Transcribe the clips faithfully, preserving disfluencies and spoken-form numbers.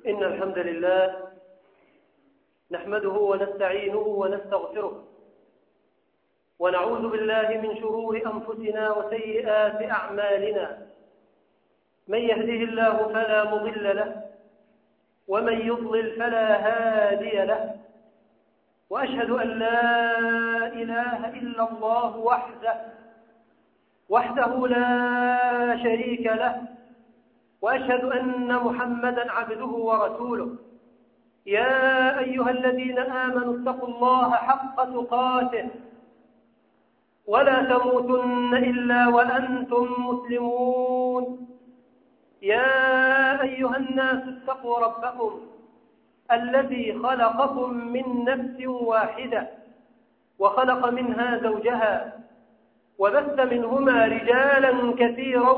إن الحمد لله نحمده ونستعينه ونستغفره ونعوذ بالله من شرور أنفسنا وسيئات أعمالنا. من يهده الله فلا مضل له ومن يضلل فلا هادي له، وأشهد أن لا إله إلا الله وحده وحده لا شريك له، وأشهد أن محمدًا عبده ورسوله. يا أيها الذين آمنوا اتقوا الله حق تقاته ولا تموتن إلا وأنتم مسلمون. يا أيها الناس اتقوا ربكم الذي خلقكم من نفس واحدة وخلق منها زوجها وبث منهما رجالا كثيرا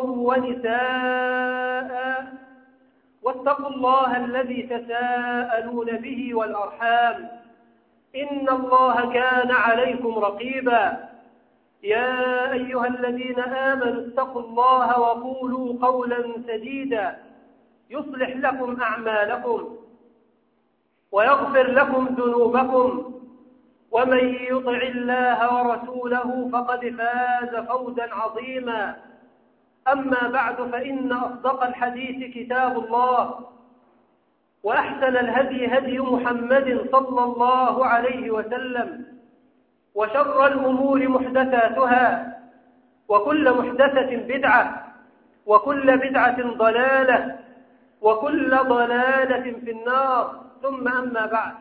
ونساء، واتقوا الله الذي تساءلون به والأرحام إن الله كان عليكم رقيبا. يا أيها الذين آمنوا اتقوا الله وقولوا قولا سديدا يصلح لكم أعمالكم ويغفر لكم ذنوبكم، ومن يطع الله ورسوله فقد فاز فوزا عظيما. أما بعد، فإن أصدق الحديث كتاب الله، وأحسن الهدي هدي محمد صلى الله عليه وسلم، وشر الأمور محدثاتها، وكل محدثة بدعة، وكل بدعة ضلالة، وكل ضلالة في النار. ثم أما بعد،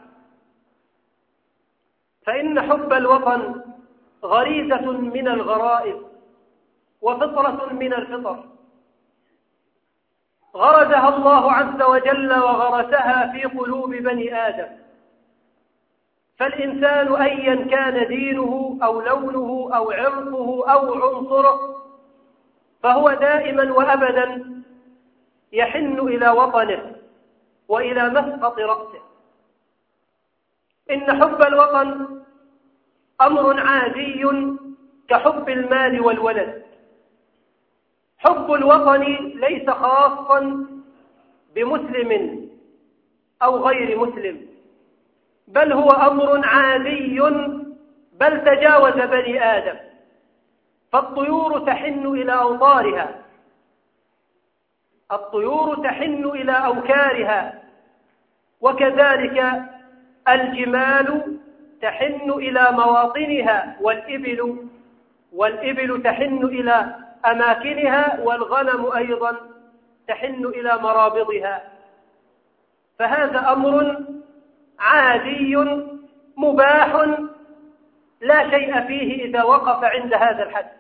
فإن حب الوطن غريزة من الغرائز وفطرة من الفطر، غرزها الله عز وجل وغرسها في قلوب بني آدم. فالإنسان أيا كان دينه أو لونه أو عرقه أو عنصره، فهو دائما وأبدا يحن إلى وطنه وإلى مسقط رأسه. إن حب الوطن أمر عادي كحب المال والولد. حب الوطن ليس خاصا بمسلم أو غير مسلم، بل هو أمر عادي، بل تجاوز بني آدم. فالطيور تحن إلى أوطارها، الطيور تحن إلى أوكارها، وكذلك الجمال تحن إلى مواطنها، والإبل والإبل تحن إلى أماكنها، والغنم أيضا تحن إلى مرابضها. فهذا أمر عادي مباح لا شيء فيه إذا وقف عند هذا الحد.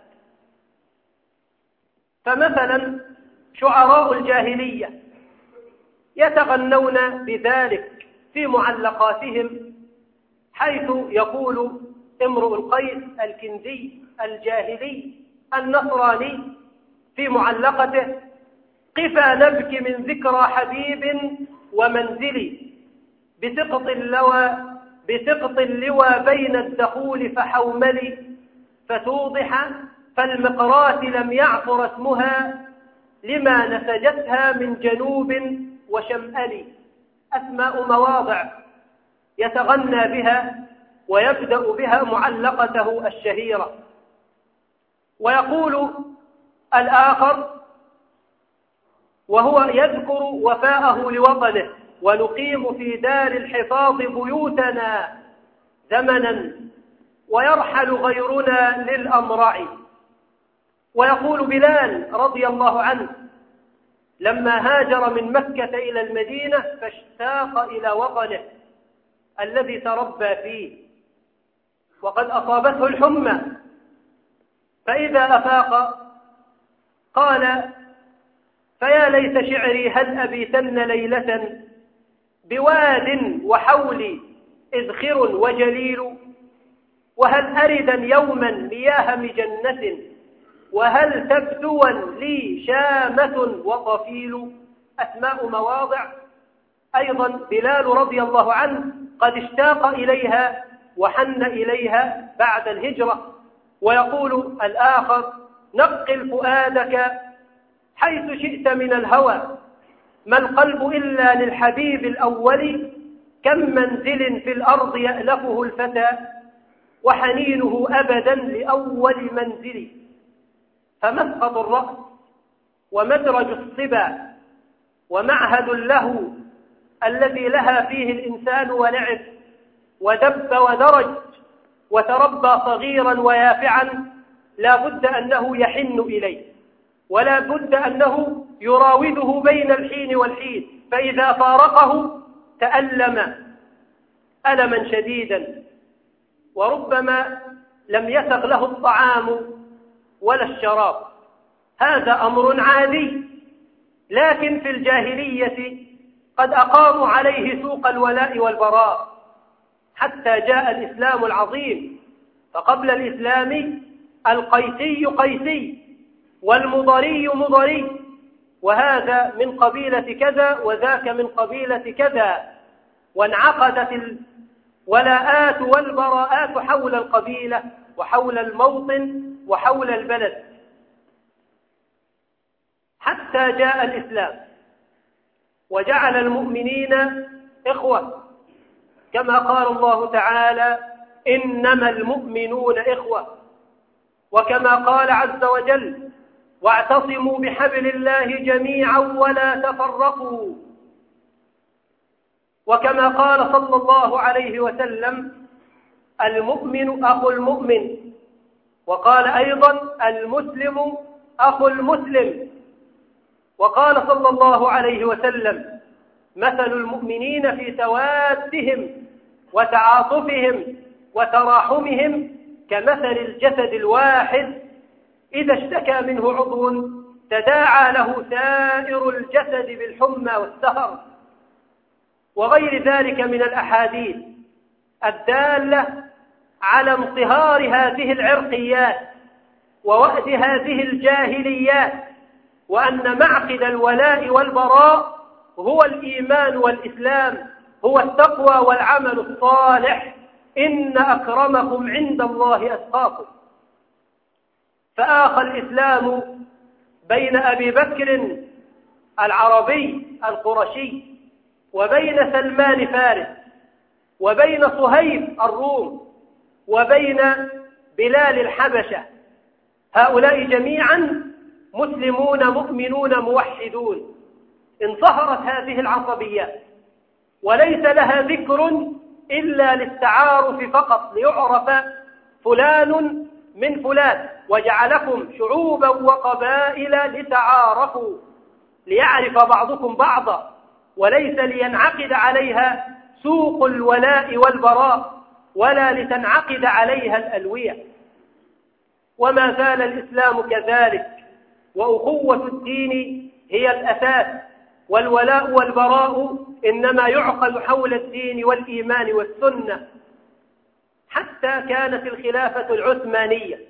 فمثلا شعراء الجاهلية يتغنون بذلك في معلقاتهم، حيث يقول امرؤ القيس الكندي الجاهلي النصراني في معلقته: قفا نبكي من ذكرى حبيب ومنزلي، بسقط اللوى بسقط اللوى بين الدخول فحوملي، فتوضح فالمقرات لم يعثر اسمها لما نسجتها من جنوب وشمأل. أسماء مواضع يتغنى بها ويبدأ بها معلقته الشهيرة. ويقول الآخر وهو يذكر وفاءه لوطنه: ونقيم في دار الحفاظ بيوتنا زمنا ويرحل غيرنا للأمرع. ويقول بلال رضي الله عنه: لما هاجر من مكة إلى المدينة فاشتاق إلى وطنه الذي تربى فيه، وقد أصابته الحمى، فإذا أفاق قال: فيا ليت شعري هل أبيتن ليلة بواد وحولي إذخر وجليل، وهل أردا يوما مياه مجنة، وهل تبدوا لي شامة وطفيل. أسماء مواضع أيضا بلال رضي الله عنه قد اشتاق إليها وحن إليها بعد الهجرة. ويقول الآخر: نقل فؤادك حيث شئت من الهوى، ما القلب إلا للحبيب الأول، كم منزل في الأرض يألفه الفتى، وحنينه أبدا لأول منزل. فمسقط الرأس ومدرج الصبا ومعهد له الذي لها فيه الإنسان ولعب ودب ودرج وتربى صغيرا ويافعا، لا بد أنه يحن إليه، ولا بد أنه يراوده بين الحين والحين، فإذا فارقه تألم ألما شديدا، وربما لم يسغ له الطعام ولا الشراب. هذا أمر عادي، لكن في الجاهلية قد أقاموا عليه سوق الولاء والبراء حتى جاء الإسلام العظيم. فقبل الإسلام القيسي قيسي والمضري مضري، وهذا من قبيلة كذا وذاك من قبيلة كذا، وانعقدت الولاءات والبراءات حول القبيلة وحول الموطن وحول البلد، حتى جاء الإسلام وجعل المؤمنين إخوة، كما قال الله تعالى: إنما المؤمنون إخوة، وكما قال عز وجل: واعتصموا بحبل الله جميعا ولا تفرقوا، وكما قال صلى الله عليه وسلم: المؤمن أخو المؤمن، وقال أيضا: المسلم أخو المسلم، وقال صلى الله عليه وسلم: مثل المؤمنين في توادهم وتعاطفهم وتراحمهم كمثل الجسد الواحد إذا اشتكى منه عضو تداعى له سائر الجسد بالحمى والسهر، وغير ذلك من الأحاديث الدالة على انصهار هذه العرقيات ووأد هذه الجاهليات، وأن معقد الولاء والبراء هو الإيمان والإسلام، هو التقوى والعمل الصالح، إن أكرمكم عند الله أتقاكم. فآخى الإسلام بين أبي بكر العربي القرشي وبين سلمان فارس وبين صهيب الروم وبين بلال الحبشة، هؤلاء جميعا مسلمون مؤمنون موحدون. انصهرت هذه العصبيات وليس لها ذكر إلا للتعارف فقط، ليعرف فلان من فلان، وجعلكم شعوبا وقبائل لتعارفوا، ليعرف بعضكم بعضا، وليس لينعقد عليها سوق الولاء والبراء ولا لتنعقد عليها الألوية. وما زال الإسلام كذلك، وأخوة الدين هي الأساس، والولاء والبراء إنما يعقد حول الدين والإيمان والسنة. حتى كانت الخلافة العثمانية،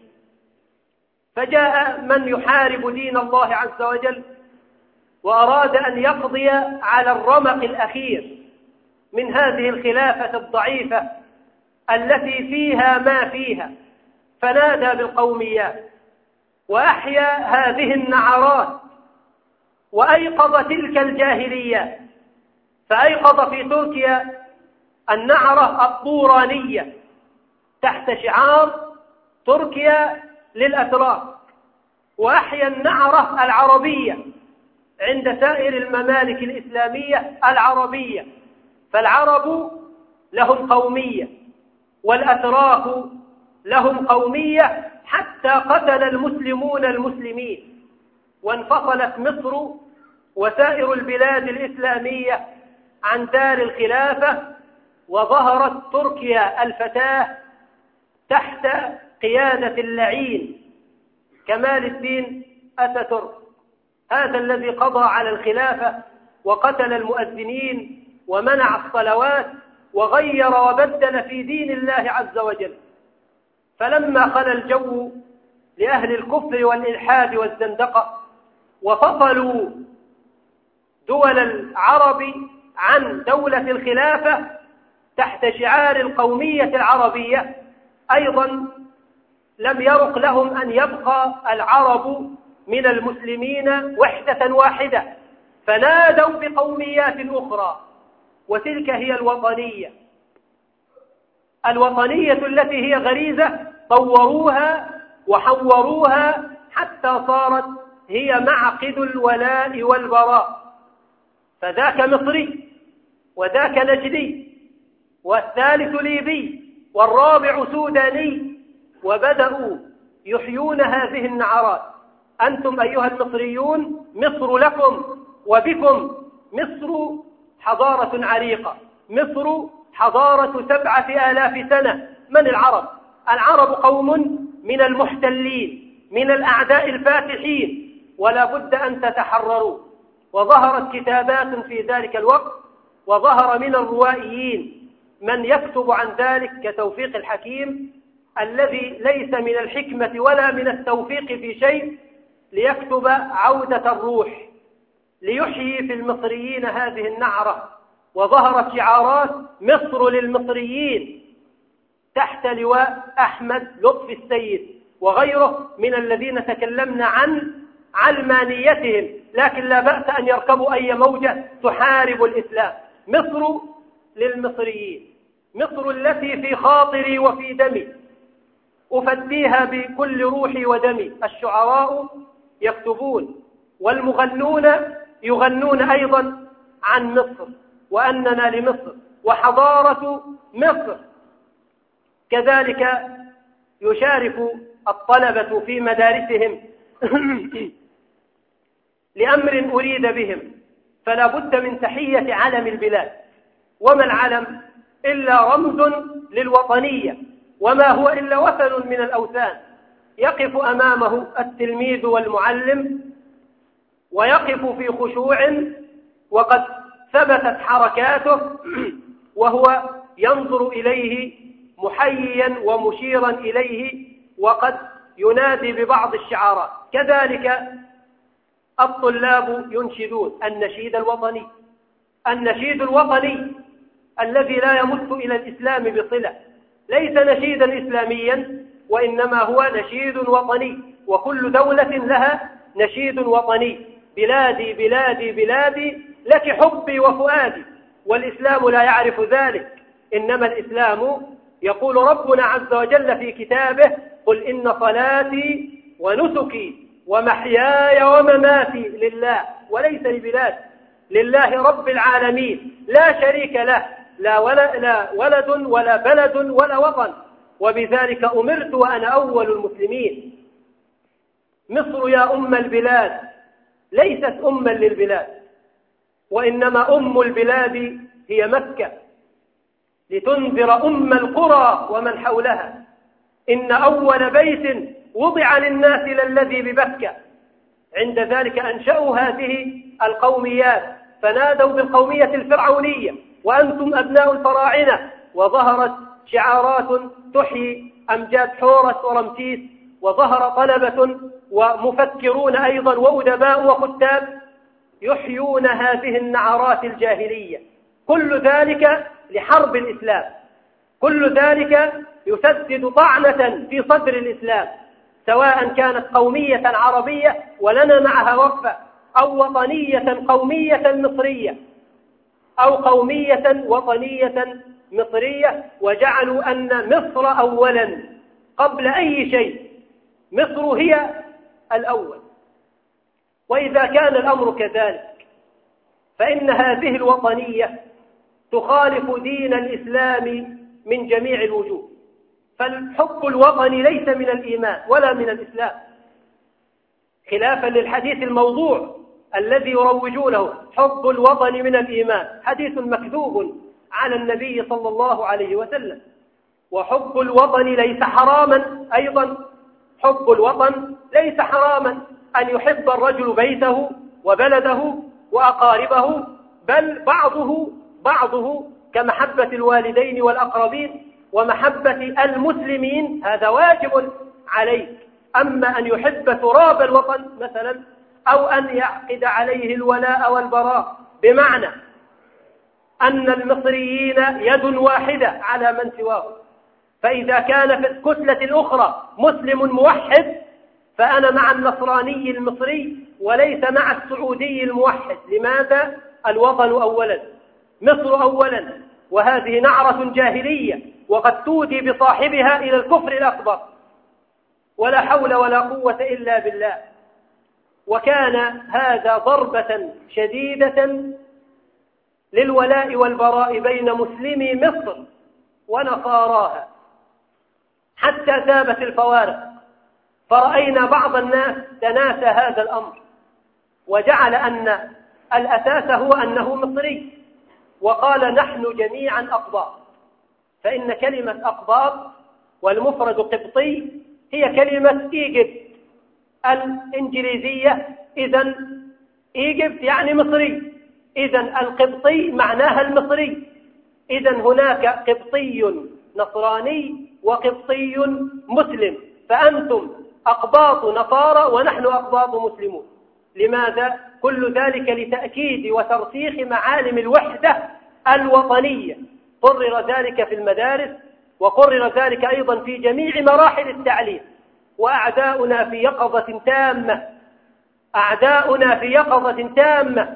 فجاء من يحارب دين الله عز وجل وأراد أن يقضي على الرمق الأخير من هذه الخلافة الضعيفة التي فيها ما فيها، فنادى بالقوميات وأحيا هذه النعرات وأيقظ تلك الجاهلية. فأيقظ في تركيا النعرة الطورانية تحت شعار تركيا للأتراك، وأحيا النعرة العربية عند سائر الممالك الإسلامية العربية، فالعرب لهم قومية والأتراك لهم قومية، حتى قتل المسلمون المسلمين، وانفصلت مصر وسائر البلاد الإسلامية عن دار الخلافة، وظهرت تركيا الفتاة تحت قيادة اللعين كمال الدين أتاتورك، هذا الذي قضى على الخلافة وقتل المؤذنين ومنع الصلوات وغير وبدل في دين الله عز وجل. فلما خلا الجو لأهل الكفر والإلحاد والزندقة وفصلوا دول العرب عن دولة الخلافة تحت شعار القومية العربية، أيضا لم يرق لهم أن يبقى العرب من المسلمين وحدة واحدة، فنادوا بقوميات أخرى، وتلك هي الوطنية. الوطنية التي هي غريزة طوروها وحوروها حتى صارت هي معقد الولاء والبراء، فذاك مصري وذاك نجدي والثالث ليبي والرابع سوداني، وبدأوا يحيون هذه النعرات. أنتم أيها المصريون مصر لكم وبكم، مصر حضارة عريقة، مصر حضارة سبعة آلاف سنة. من العرب؟ العرب قوم من المحتلين، من الأعداء الفاتحين، ولا بد أن تتحرروا. وظهرت كتابات في ذلك الوقت، وظهر من الروائيين من يكتب عن ذلك كتوفيق الحكيم الذي ليس من الحكمة ولا من التوفيق في شيء، ليكتب عودة الروح، ليحيي في المصريين هذه النعرة. وظهرت شعارات مصر للمصريين تحت لواء أحمد لطفي السيد وغيره من الذين تكلمنا عن علمانيتهم، لكن لا بأس أن يركبوا أي موجة تحارب الإسلام. مصر للمصريين، مصر التي في خاطري وفي دمي، أفديها بكل روحي ودمي. الشعراء يكتبون والمغنون يغنون أيضا عن مصر وأننا لمصر وحضارة مصر. كذلك يشارك الطلبة في مدارسهم لأمر أريد بهم، فلا بد من تحية علم البلاد. وما العلم إلا رمز للوطنية، وما هو إلا وثن من الأوثان يقف أمامه التلميذ والمعلم، ويقف في خشوع وقد ثبتت حركاته، وهو ينظر إليه محييا ومشيرا إليه، وقد ينادي ببعض الشعارات. كذلك الطلاب ينشدون النشيد الوطني، النشيد الوطني الذي لا يمت إلى الإسلام بصلة، ليس نشيدا إسلاميا وإنما هو نشيد وطني، وكل دولة لها نشيد وطني. بلادي بلادي بلادي لك حبي وفؤادي، والإسلام لا يعرف ذلك. إنما الإسلام يقول ربنا عز وجل في كتابه: قل إن صلاتي ونسكي ومحياي ومماتي لله وليس لبلاد، لله رب العالمين لا شريك له، لا ولد, لا ولد ولا بلد ولا وطن، وبذلك أمرت وأنا أول المسلمين. مصر يا أم البلاد ليست أما للبلاد، وإنما أم البلاد هي مكة، لتنذر أم القرى ومن حولها. إن أول بيت وضع للناس للذي ببكة. عند ذلك أنشأوا هذه القوميات، فنادوا بالقومية الفرعونية وأنتم أبناء الفراعنة، وظهرت شعارات تحيي أمجاد حورس ورمسيس، وظهر طلبة ومفكرون أيضا وأدباء وكتاب يحيون هذه النعرات الجاهلية. كل ذلك لحرب الإسلام، كل ذلك يسدد طعنة في صدر الإسلام، سواء كانت قومية عربية ولنا معها وقفة، أو وطنية قومية مصرية، أو قومية وطنية مصرية، وجعلوا أن مصر أولا قبل أي شيء. مصر هي الأول. وإذا كان الأمر كذلك فإن هذه الوطنية تخالف دين الإسلام من جميع الوجوه. فالحب الوطني ليس من الإيمان ولا من الإسلام، خلافا للحديث الموضوع الذي يروجونه: حب الوطن من الإيمان. حديث مكذوب على النبي صلى الله عليه وسلم. وحب الوطن ليس حراما أيضا، حب الوطن ليس حراما أن يحب الرجل بيته وبلده وأقاربه، بل بعضه بعضه كمحبة الوالدين والأقربين ومحبة المسلمين، هذا واجب عليك. أما أن يحب تراب الوطن مثلا، أو أن يعقد عليه الولاء والبراء، بمعنى أن المصريين يد واحدة على من سواه، فإذا كان في الكتلة الأخرى مسلم موحد فأنا مع النصراني المصري وليس مع السعودي الموحد. لماذا؟ الوطن أولا، مصر أولا، وهذه نعرة جاهلية وقد تودي بصاحبها إلى الكفر الأكبر، ولا حول ولا قوة إلا بالله. وكان هذا ضربة شديدة للولاء والبراء بين مسلمي مصر ونصاراها حتى ثابت الفوارق، فرأينا بعض الناس تناسى هذا الأمر وجعل أن الأساس هو أنه مصري، وقال نحن جميعا أقباط، فإن كلمة أقباط والمفرد قبطي هي كلمة إيجبت الإنجليزية، إذن إيجبت يعني مصري، إذن القبطي معناها المصري، إذن هناك قبطي نصراني وقبطي مسلم، فأنتم أقباط نصارى ونحن أقباط مسلمون. لماذا؟ كل ذلك لتأكيد وترسيخ معالم الوحدة الوطنية، قرر ذلك في المدارس وقرر ذلك أيضا في جميع مراحل التعليم. وأعداؤنا في يقظة تامة، أعداؤنا في يقظة تامة.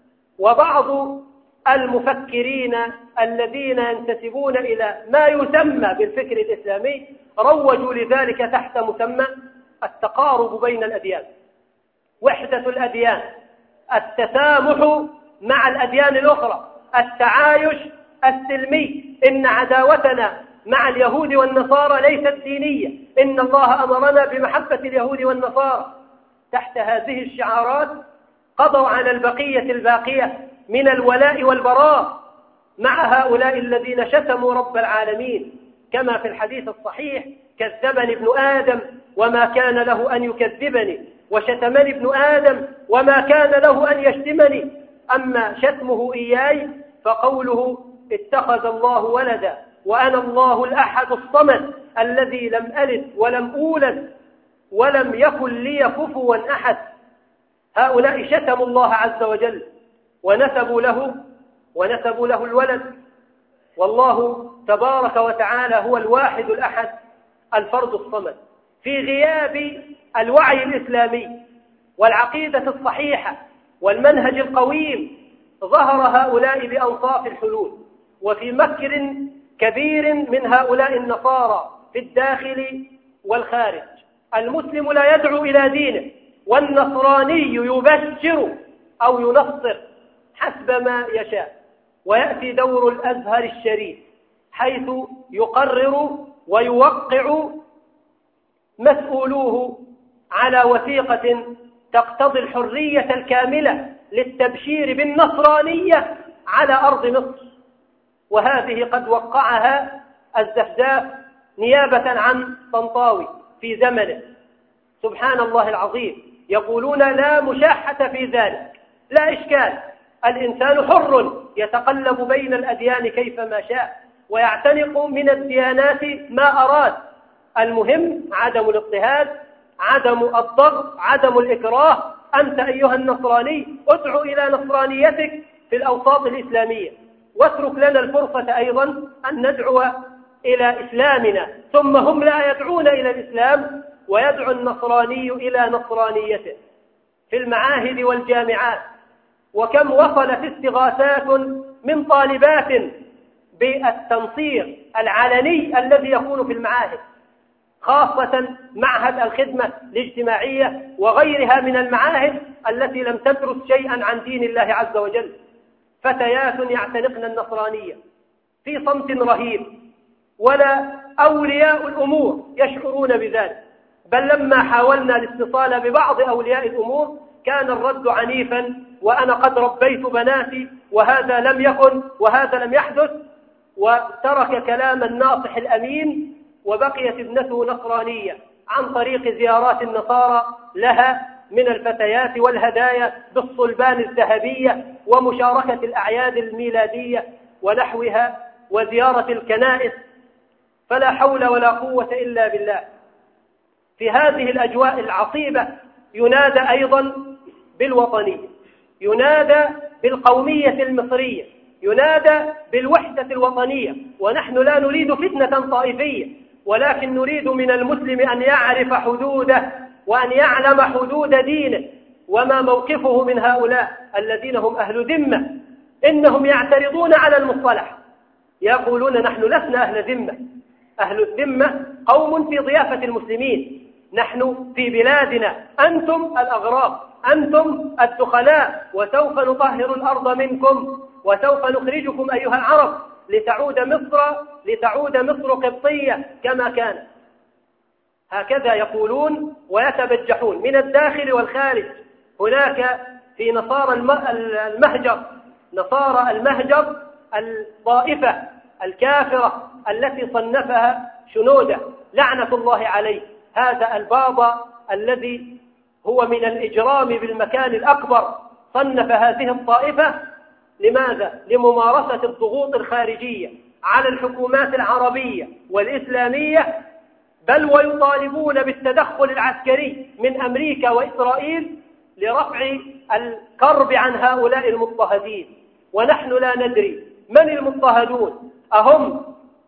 وبعض المفكرين الذين ينتسبون إلى ما يسمى بالفكر الإسلامي روجوا لذلك تحت مسمى التقارب بين الأديان، وحدة الأديان، التسامح مع الأديان الأخرى، التعايش السلمي. إن عداوتنا مع اليهود والنصارى ليست دينية، إن الله أمرنا بمحبة اليهود والنصارى. تحت هذه الشعارات قضوا على البقية الباقية من الولاء والبراء مع هؤلاء الذين شتموا رب العالمين، كما في الحديث الصحيح: كذبني ابن آدم وما كان له أن يكذبني، وشتمني ابن آدم وما كان له أن يشتمني. أما شتمه إياي فقوله: اتخذ الله ولدا وأنا الله الأحد الصمد الذي لم ألد ولم أولد ولم يكن لي كفوا أحد. هؤلاء شتموا الله عز وجل ونسبوا له ونسبوا له الولد، والله تبارك وتعالى هو الواحد الأحد الفرد الصمد. في غياب الوعي الإسلامي والعقيدة الصحيحة والمنهج القويم ظهر هؤلاء بأنصاف الحلول، وفي مكر كبير من هؤلاء النصارى في الداخل والخارج. المسلم لا يدعو إلى دينه، والنصراني يبشر أو ينصر حسب ما يشاء. ويأتي دور الأزهر الشريف حيث يقرر ويوقع مسؤولوه على وثيقة تقتضي الحرية الكاملة للتبشير بالنصرانية على أرض مصر، وهذه قد وقعها الزفزاف نيابة عن طنطاوي في زمنه. سبحان الله العظيم، يقولون لا مشاحة في ذلك، لا إشكال، الإنسان حر يتقلب بين الأديان كيفما شاء ويعتنق من الديانات ما أراد، المهم عدم الاضطهاد، عدم الضغط، عدم الإكراه. أنت أيها النصراني ادعو إلى نصرانيتك في الأوساط الإسلامية، واترك لنا الفرصة أيضا أن ندعو إلى إسلامنا. ثم هم لا يدعون إلى الإسلام ويدعو النصراني إلى نصرانيته في المعاهد والجامعات. وكم وصلت استغاثات من طالبات بالتنصير العلني الذي يكون في المعاهد، خاصة معهد الخدمة الاجتماعية وغيرها من المعاهد التي لم تدرس شيئا عن دين الله عز وجل. فتيات يعتنقن النصرانية في صمت رهيب، ولا أولياء الأمور يشعرون بذلك، بل لما حاولنا الاتصال ببعض أولياء الأمور كان الرد عنيفا: وأنا قد ربيت بناتي وهذا لم يكن وهذا لم يحدث. وترك كلام الناصح الأمين وبقيت ابنته نصرانية عن طريق زيارات النصارى لها من الفتيات والهدايا بالصلبان الذهبية ومشاركة الأعياد الميلادية ونحوها وزيارة الكنائس. فلا حول ولا قوة إلا بالله. في هذه الأجواء العصيبة ينادى أيضا بالوطنية، ينادى بالقومية المصرية، ينادى بالوحدة الوطنية. ونحن لا نريد فتنة طائفية، ولكن نريد من المسلم أن يعرف حدوده وأن يعلم حدود دينه وما موقفه من هؤلاء الذين هم أهل ذمة. إنهم يعترضون على المصطلح، يقولون نحن لسنا أهل ذمة. أهل الذمة قوم في ضيافة المسلمين، نحن في بلادنا، أنتم الأغراب، أنتم الدخلاء، وسوف نطهر الأرض منكم وسوف نخرجكم أيها العرب لتعود مصر لتعود مصر قبطية كما كانت. هكذا يقولون ويتبجحون من الداخل والخارج. هناك في نصارى المهجر نصارى المهجر الطائفة الكافرة التي صنفها شنودة لعنة الله عليه، هذا البابا الذي هو من الإجرام بالمكان الأكبر، صنف هذه الطائفة. لماذا؟ لممارسة الضغوط الخارجية على الحكومات العربية والإسلامية، بل ويطالبون بالتدخل العسكري من أمريكا وإسرائيل لرفع الكرب عن هؤلاء المضطهدين. ونحن لا ندري من المضطهدون، أهم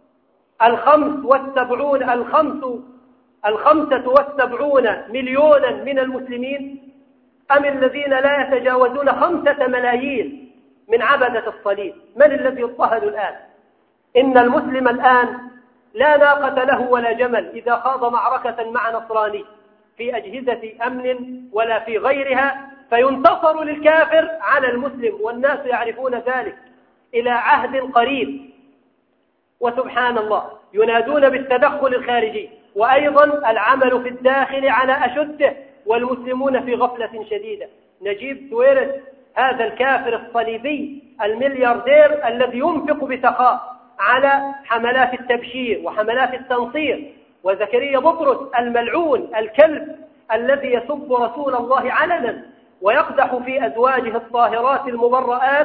الخمس والسبعون الخمس الخمسة والسبعون مليونا من المسلمين، أم الذين لا يتجاوزون خمسة ملايين من عبدة الصليب؟ من الذي يضطهد الآن؟ إن المسلم الآن لا ناقة له ولا جمل إذا خاض معركة مع نصراني في أجهزة أمن ولا في غيرها فينتصر للكافر على المسلم، والناس يعرفون ذلك إلى عهد قريب. وسبحان الله ينادون بالتدخل الخارجي، وأيضا العمل في الداخل على أشده، والمسلمون في غفلة شديدة. نجيب سويرس هذا الكافر الصليبي الملياردير الذي ينفق بسخاء على حملات التبشير وحملات التنصير، وزكريا بطرس الملعون الكلب الذي يسب رسول الله علنا ويقدح في أزواجه الطاهرات المبرآت،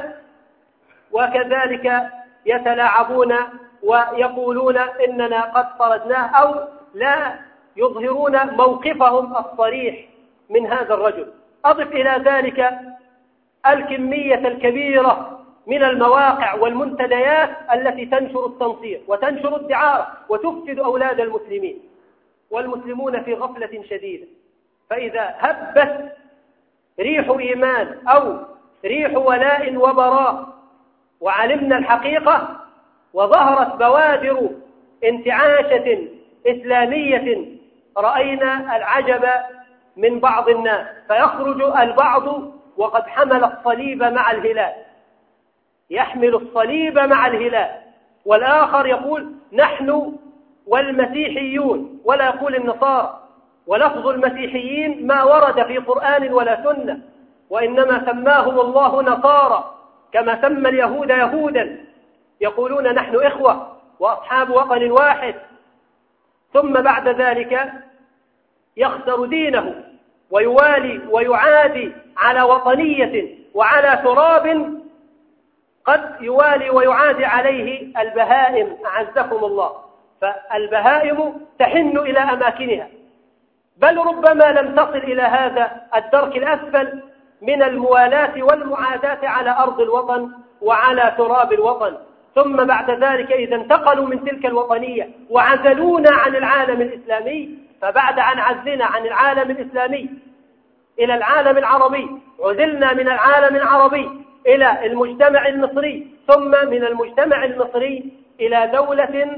وكذلك يتلاعبون ويقولون إننا قد طردناه، أو لا يظهرون موقفهم الصريح من هذا الرجل. أضف إلى ذلك الكمية الكبيرة من المواقع والمنتديات التي تنشر التنصير وتنشر الدعارة وتفسد أولاد المسلمين، والمسلمون في غفلة شديدة. فإذا هبت ريح إيمان أو ريح ولاء وبراء وعلمنا الحقيقة وظهرت بوادر انتعاشة إسلامية، رأينا العجب من بعض الناس، فيخرج البعض وقد حمل الصليب مع الهلال، يحمل الصليب مع الهلال، والآخر يقول نحن والمسيحيون، ولا يقول النصارى. ولفظ المسيحيين ما ورد في قرآن ولا سنة، وإنما سماهم الله نصارى كما سمى اليهود يهودا، يقولون نحن إخوة وأصحاب وطن واحد. ثم بعد ذلك يخسر دينه ويوالي ويعادي على وطنية وعلى تراب قد يوالي ويعادي عليه البهائم أعزكم الله. فالبهائم تحن إلى أماكنها، بل ربما لم تصل إلى هذا الدرك الأسفل من الموالاة والمعاداة على أرض الوطن وعلى تراب الوطن. ثم بعد ذلك إذا انتقلوا من تلك الوطنية وعزلونا عن العالم الإسلامي، فبعد أن عزلنا عن العالم الإسلامي إلى العالم العربي، عزلنا من العالم العربي إلى المجتمع المصري، ثم من المجتمع المصري إلى دولة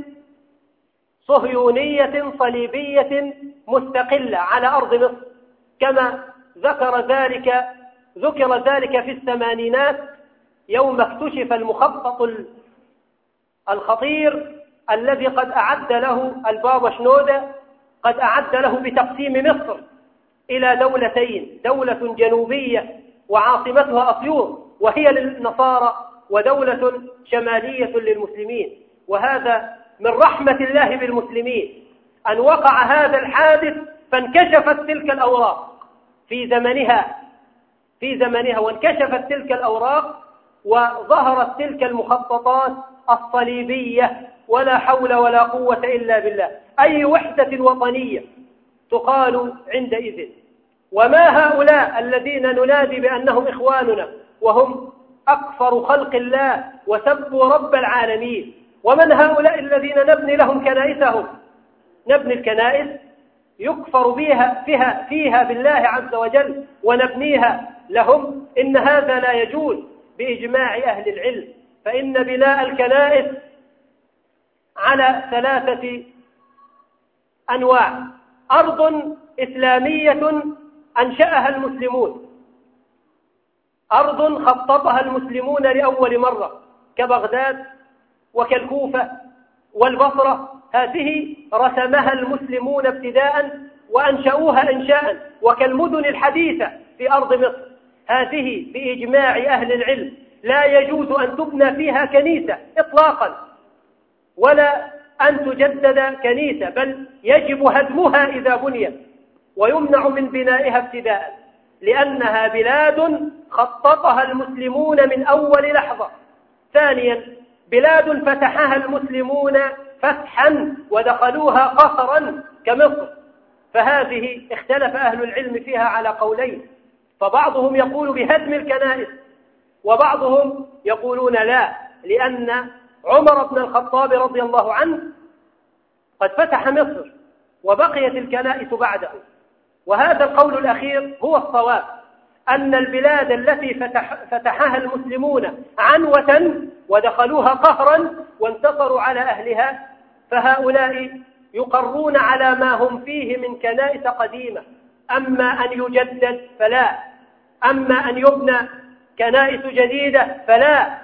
صهيونية صليبية مستقلة على أرض مصر، كما ذكر ذلك ذكر ذلك في الثمانينات يوم اكتشف المخطط الخطير الذي قد أعد له البابا شنودة، قد أعد له بتقسيم مصر إلى دولتين، دولة جنوبية وعاصمتها أسيوط وهي للنصارى، ودولة شمالية للمسلمين. وهذا من رحمة الله بالمسلمين أن وقع هذا الحادث فانكشفت تلك الأوراق في زمنها في زمنها وانكشفت تلك الأوراق وظهرت تلك المخططات الصليبية. ولا حول ولا قوة إلا بالله. أي وحدة وطنية تقال عندئذ؟ وما هؤلاء الذين ننادي بأنهم إخواننا وهم أكثر خلق الله وسبوا رب العالمين؟ ومن هؤلاء الذين نبني لهم كنائسهم؟ نبني الكنائس يكفر بها فيها, فيها بالله عز وجل ونبنيها لهم، إن هذا لا يجوز بإجماع أهل العلم. فإن بناء الكنائس على ثلاثة أنواع: أرض إسلامية أنشأها المسلمون، أرض خططها المسلمون لأول مرة كبغداد وكالكوفة والبصرة، هذه رسمها المسلمون ابتداء وأنشأوها إنشاء، وكالمدن الحديثة في أرض مصر، هذه بإجماع أهل العلم لا يجوز أن تبنى فيها كنيسة إطلاقا، ولا أن تجدد كنيسة، بل يجب هدمها إذا بنيت، ويمنع من بنائها ابتداء، لأنها بلاد خططها المسلمون من أول لحظة. ثانيا، بلاد فتحها المسلمون فتحا ودخلوها قهرا كمصر، فهذه اختلف أهل العلم فيها على قولين، فبعضهم يقول بهدم الكنائس، وبعضهم يقولون لا، لأن عمر بن الخطاب رضي الله عنه قد فتح مصر وبقيت الكنائس بعده. وهذا القول الأخير هو الصواب، أن البلاد التي فتح فتحها المسلمون عنوة ودخلوها قهرا وانتصروا على أهلها، فهؤلاء يقرون على ما هم فيه من كنائس قديمة. أما أن يجدد فلا، أما أن يبنى كنائس جديدة فلا،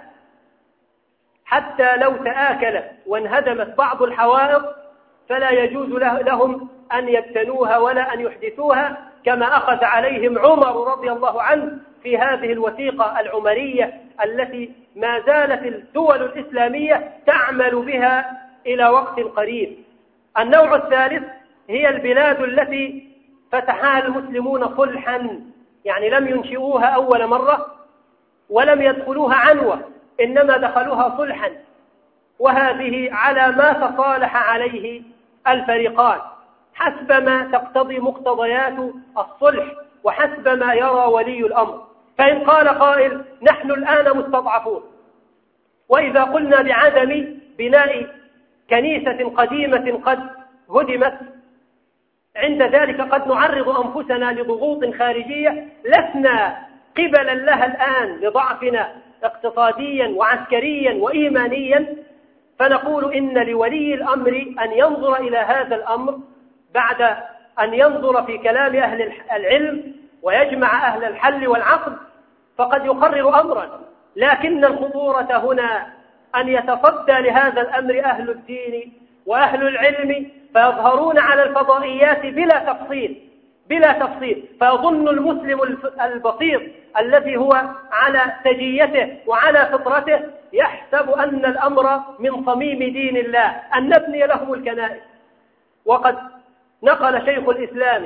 حتى لو تآكلت وانهدمت بعض الحوائط فلا يجوز لهم أن يبتنوها ولا أن يحدثوها، كما أخذ عليهم عمر رضي الله عنه في هذه الوثيقة العمرية التي ما زالت الدول الإسلامية تعمل بها إلى وقت قريب. النوع الثالث هي البلاد التي فتحها المسلمون صلحا، يعني لم ينشئوها أول مرة ولم يدخلوها عنوة، إنما دخلوها صلحا، وهذه على ما تصالح عليه الفريقان حسب ما تقتضي مقتضيات الصلح وحسب ما يرى ولي الأمر. فإن قال قائل: نحن الآن مستضعفون، وإذا قلنا بعدم بناء كنيسة قديمة قد هدمت، عند ذلك قد نعرض أنفسنا لضغوط خارجية لسنا قبلا لها الآن لضعفنا اقتصاديا وعسكريا وإيمانيا، فنقول إن لولي الأمر أن ينظر إلى هذا الأمر بعد أن ينظر في كلام أهل العلم ويجمع أهل الحل والعقد، فقد يقرر أمرا، لكن الخطورة هنا أن يتصدى لهذا الأمر أهل الدين وأهل العلم فيظهرون على الفضائيات بلا تفصيل بلا تفصيل فيظن المسلم البسيط الذي هو على سجيته وعلى فطرته يحسب أن الأمر من صميم دين الله أن نبني لهم الكنائس. وقد نقل شيخ الإسلام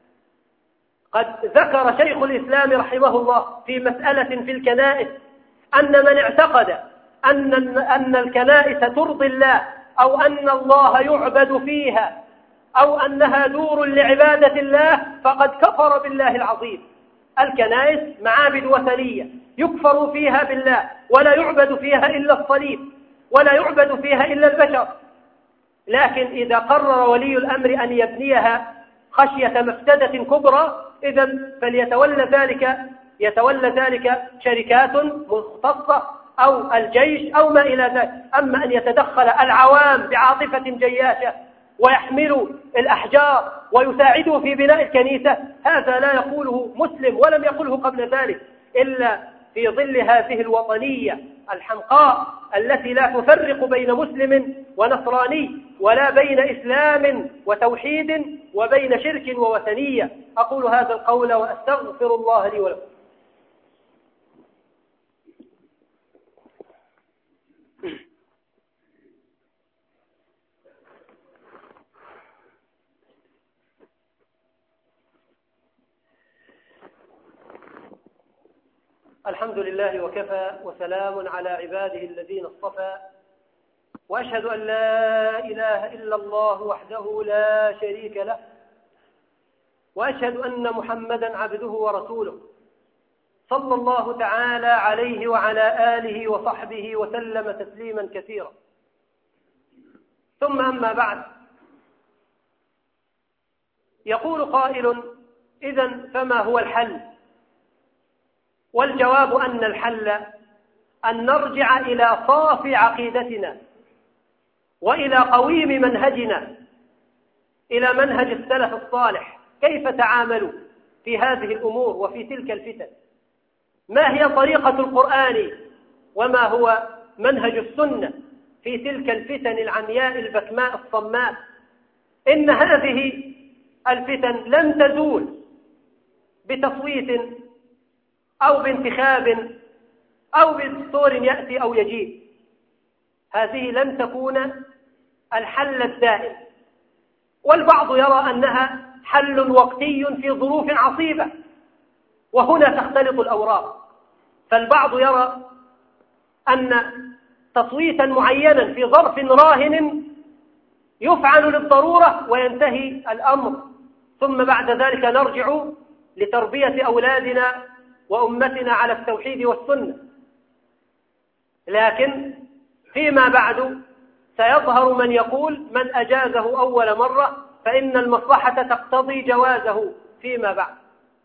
قد ذكر شيخ الإسلام رحمه الله في مسألة في الكنائس أن من اعتقد أن أن الكنائس ترضي الله أو أن الله يعبد فيها أو أنها دور لعبادة الله فقد كفر بالله العظيم. الكنائس معابد وثنية يكفر فيها بالله، ولا يعبد فيها إلا الصليب، ولا يعبد فيها إلا البشر. لكن إذا قرر ولي الأمر أن يبنيها خشية مفسدة كبرى، إذن فليتولى ذلك يتولى ذلك شركات مختصة أو الجيش أو ما إلى ذلك. أما أن يتدخل العوام بعاطفة جياشة ويحملوا الأحجار ويساعدوا في بناء الكنيسة، هذا لا يقوله مسلم ولم يقوله قبل ذلك إلا في ظل هذه الوطنية الحمقاء التي لا تفرق بين مسلم ونصراني ولا بين إسلام وتوحيد وبين شرك ووثنية. أقول هذا القول وأستغفر الله لي ولكم. الحمد لله وكفى، وسلام على عباده الذين اصطفى، وأشهد أن لا إله إلا الله وحده لا شريك له، وأشهد أن محمدا عبده ورسوله صلى الله تعالى عليه وعلى آله وصحبه وسلم تسليما كثيرا. ثم أما بعد، يقول قائل: إذن فما هو الحل؟ والجواب أن الحل أن نرجع إلى صافي عقيدتنا وإلى قويم منهجنا، إلى منهج السلف الصالح، كيف تعاملوا في هذه الأمور وفي تلك الفتن، ما هي طريقة القرآن وما هو منهج السنة في تلك الفتن العمياء البكماء الصماء. إن هذه الفتن لن تزول بتصويت أو بانتخاب أو بدستور يأتي أو يجيء، هذه لن تكون الحل الدائم، والبعض يرى أنها حل وقتي في ظروف عصيبة، وهنا تختلط الأوراق. فالبعض يرى أن تصويتا معينا في ظرف راهن يفعل للضرورة وينتهي الأمر، ثم بعد ذلك نرجع لتربية أولادنا وأمتنا على التوحيد والسنة. لكن فيما بعد سيظهر من يقول من أجازه أول مرة فإن المصلحة تقتضي جوازه فيما بعد.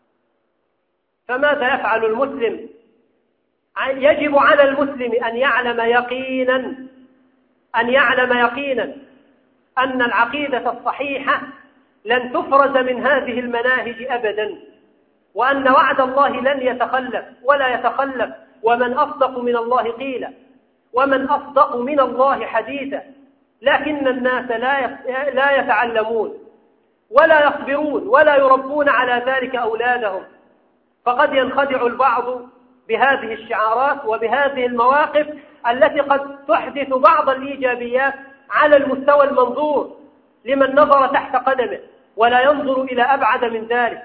فماذا يفعل المسلم؟ يجب على المسلم أن يعلم يقينا أن يعلم يقينا أن العقيدة الصحيحة لن تفرز من هذه المناهج أبدا، وأن وعد الله لن يتخلف ولا يتخلف، ومن أصدق من الله قيلا ومن أصدق من الله حديثا. لكن الناس لا يتعلمون ولا يصبرون ولا يربون على ذلك أولادهم، فقد ينخدع البعض بهذه الشعارات وبهذه المواقف التي قد تحدث بعض الإيجابيات على المستوى المنظور لمن نظر تحت قدمه ولا ينظر إلى أبعد من ذلك.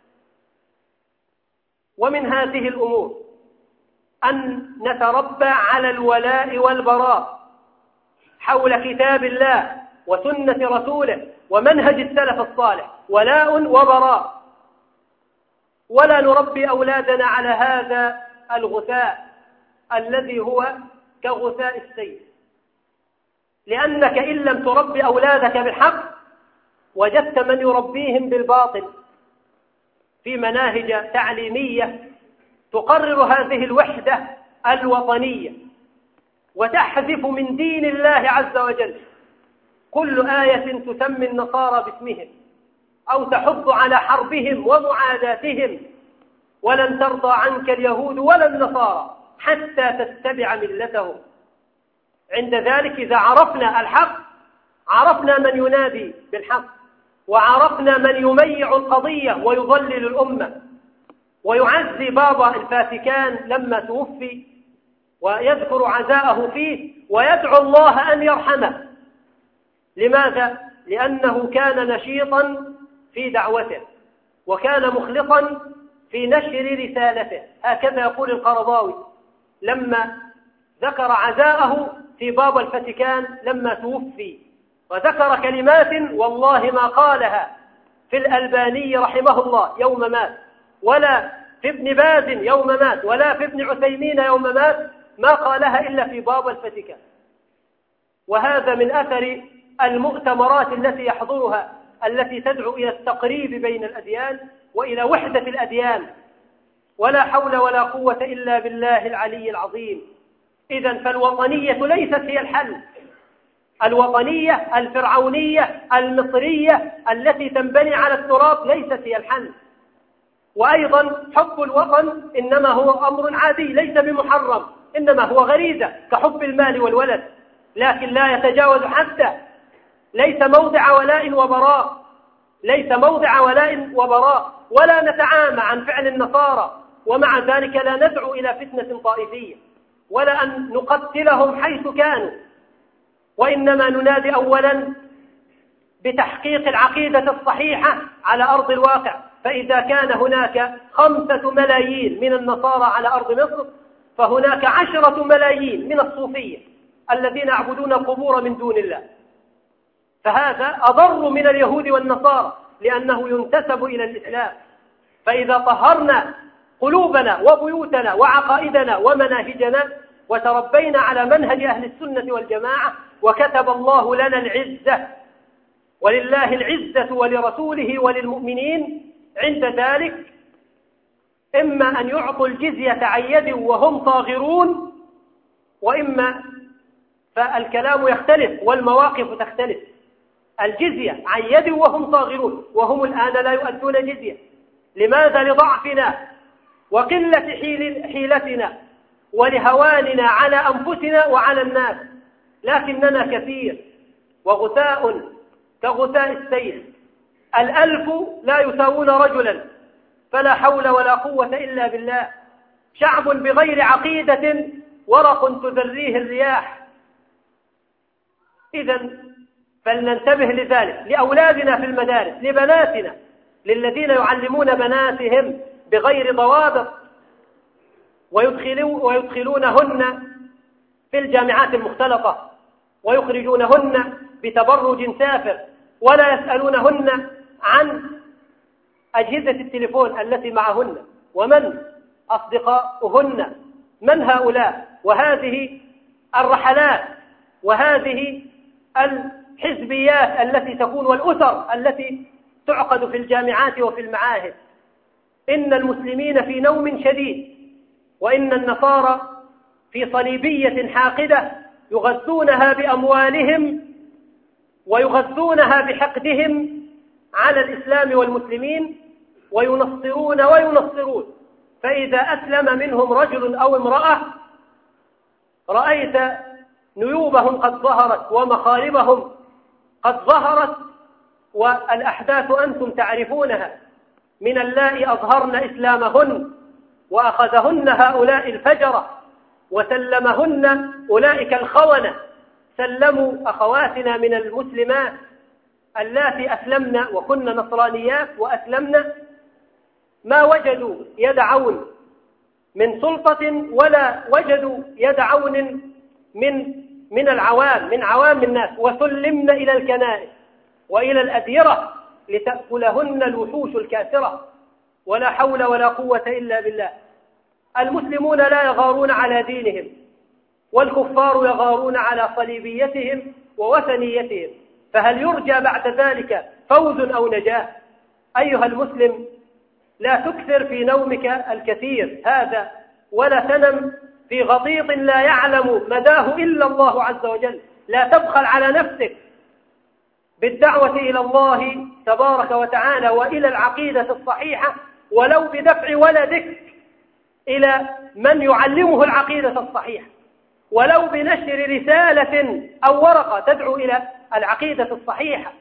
ومن هذه الأمور أن نتربى على الولاء والبراء حول كتاب الله وسنة رسوله ومنهج السلف الصالح، ولاء وبراء، ولا نربي أولادنا على هذا الغثاء الذي هو كغثاء السيل، لأنك إن لم تربي أولادك بالحق وجدت من يربيهم بالباطل في مناهج تعليمية تقرر هذه الوحدة الوطنية وتحذف من دين الله عز وجل كل آية تسمي النصارى باسمهم أو تحض على حربهم ومعاداتهم. ولن ترضى عنك اليهود ولا النصارى حتى تتبع ملتهم. عند ذلك إذا عرفنا الحق عرفنا من ينادي بالحق، وعرفنا من يميع القضية ويضلل الأمة ويعزي بابا الفاتيكان لما توفي ويذكر عزاءه فيه ويدعو الله أن يرحمه. لماذا؟ لأنه كان نشيطا في دعوته وكان مخلصا في نشر رسالته، هكذا يقول القرضاوي لما ذكر عزاءه في بابا الفاتيكان لما توفي، وذكر كلمات والله ما قالها في الألباني رحمه الله يوم مات، ولا في ابن باز يوم مات، ولا في ابن عثيمين يوم مات، ما قالها إلا في بابا الفاتيكان. وهذا من أثر المؤتمرات التي يحضرها التي تدعو إلى التقريب بين الأديان وإلى وحدة الأديان. ولا حول ولا قوة إلا بالله العلي العظيم. إذن فالوطنية ليست هي الحل. الوطنية الفرعونية المصرية التي تنبني على التراب ليست هي الحل. وأيضا حب الوطن إنما هو أمر عادي ليس بمحرم، إنما هو غريزة كحب المال والولد، لكن لا يتجاوز حده. ليس موضع ولاء وبراء، ليس موضع ولاء وبراء، ولا نتعامى عن فعل النصارى، ومع ذلك لا ندعو إلى فتنة طائفية ولا أن نقتلهم حيث كانوا، وإنما ننادي أولا بتحقيق العقيدة الصحيحة على أرض الواقع. فإذا كان هناك خمسة ملايين من النصارى على أرض مصر فهناك عشرة ملايين من الصوفية الذين يعبدون القبور من دون الله، فهذا أضر من اليهود والنصارى لأنه ينتسب إلى الإسلام. فإذا طهرنا قلوبنا وبيوتنا وعقائدنا ومناهجنا وتربينا على منهج أهل السنة والجماعة وكتب الله لنا العزة ولله العزة ولرسوله وللمؤمنين، عند ذلك إما أن يعطوا الجزية عن يد وهم صاغرون، وإما فالكلام يختلف والمواقف تختلف. الجزية عن يد وهم صاغرون، وهم الآن لا يؤدون جزية. لماذا؟ لضعفنا وقلة حيل حيلتنا ولهواننا على أنفسنا وعلى الناس، لكننا كثير وغثاء كغثاء السيل. الألف لا يساوون رجلا، فلا حول ولا قوة إلا بالله. شعب بغير عقيدة ورق تذريه الرياح. إذن فلننتبه لذلك لأولادنا في المدارس، لبناتنا، للذين يعلمون بناتهم بغير ضوابط ويدخلونهن في الجامعات المختلطة ويخرجونهن بتبرج سافر، ولا يسألونهن عن أجهزة التليفون التي معهن ومن أصدقاؤهن، من هؤلاء، وهذه الرحلات وهذه الحزبيات التي تكون والأسر التي تعقد في الجامعات وفي المعاهد. إن المسلمين في نوم شديد، وإن النصارى في صليبية حاقدة يغذونها بأموالهم ويغذونها بحقدهم على الإسلام والمسلمين، وينصرون وينصرون. فإذا أسلم منهم رجل أو امرأة رأيت نيوبهم قد ظهرت ومخاربهم قد ظهرت، والأحداث أنتم تعرفونها، من اللائي أظهرن إسلامهن وأخذهن هؤلاء الفجرة وسلمهن أولئك الخونة. سلموا أخواتنا من المسلمات اللاتي أسلمن وكن نصرانيات وأسلمن، ما وجدوا يد عون من سلطة ولا وجدوا يد عون من من العوام من عوام الناس، وسلمن إلى الكنائس وإلى الأديرة لتأكلهن الوحوش الكاسرة. ولا حول ولا قوة إلا بالله. المسلمون لا يغارون على دينهم، والكفار يغارون على صليبيتهم ووثنيتهم، فهل يرجى بعد ذلك فوز أو نجاة؟ أيها المسلم، لا تكثر في نومك الكثير هذا، ولا تنم في غطيط لا يعلم مداه إلا الله عز وجل. لا تبخل على نفسك بالدعوة إلى الله تبارك وتعالى وإلى العقيدة الصحيحة، ولو بدفع ولدك إلى من يعلمه العقيدة الصحيحة، ولو بنشر رسالة أو ورقة تدعو إلى العقيدة الصحيحة.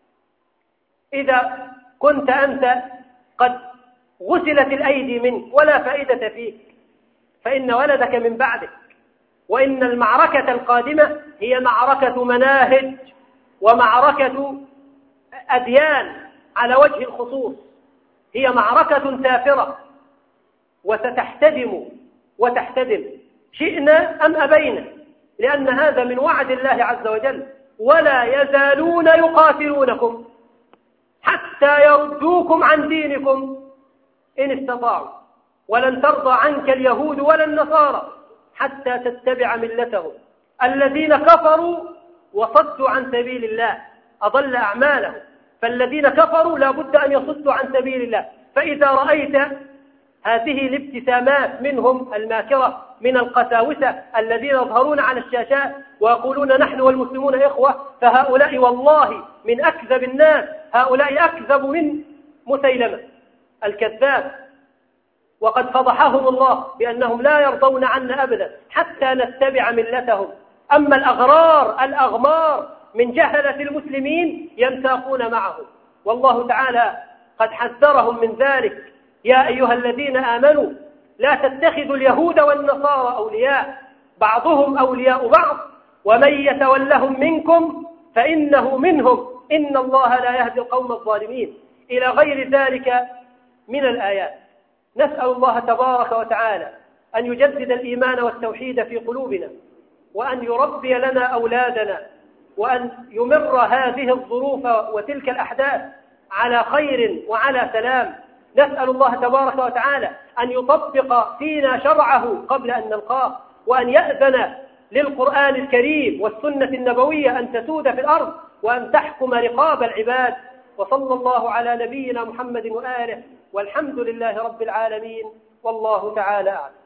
إذا كنت أنت قد غسلت الأيدي منك ولا فائدة فيك، فإن ولدك من بعدك. وإن المعركة القادمة هي معركة مناهج ومعركة أديان على وجه الخصوص، هي معركة سافرة وستحتدم وتحتدم شئنا أم أبينا، لأن هذا من وعد الله عز وجل: ولا يزالون يقاتلونكم حتى يردوكم عن دينكم إن استطاعوا، ولن ترضى عنك اليهود ولا النصارى حتى تتبع ملتهم. الذين كفروا وصدوا عن سبيل الله أضل أعمالهم، فالذين كفروا لا بد أن يصدوا عن سبيل الله. فإذا رأيت هذه الابتسامات منهم الماكرة من القساوسة الذين يظهرون على الشاشات ويقولون نحن والمسلمون إخوة، فهؤلاء والله من أكذب الناس، هؤلاء أكذب من مسيلمة الكذاب، وقد فضحهم الله بأنهم لا يرضون عنا أبدا حتى نتبع ملتهم. أما الأغرار الأغمار من جهلة المسلمين ينساقون معهم، والله تعالى قد حذرهم من ذلك: يا أيها الذين آمنوا لا تتخذوا اليهود والنصارى أولياء بعضهم أولياء بعض ومن يتولهم منكم فإنه منهم إن الله لا يهدي القوم الظالمين، إلى غير ذلك من الآيات. نسأل الله تبارك وتعالى أن يجدد الإيمان والتوحيد في قلوبنا، وأن يربي لنا أولادنا، وأن يمر هذه الظروف وتلك الأحداث على خير وعلى سلام. نسأل الله تبارك وتعالى أن يطبق فينا شرعه قبل أن نلقاه، وأن يأذن للقرآن الكريم والسنة النبوية أن تسود في الأرض، وأن تحكم رقاب العباد. وصلى الله على نبينا محمد وآله، والحمد لله رب العالمين، والله تعالى أعلم.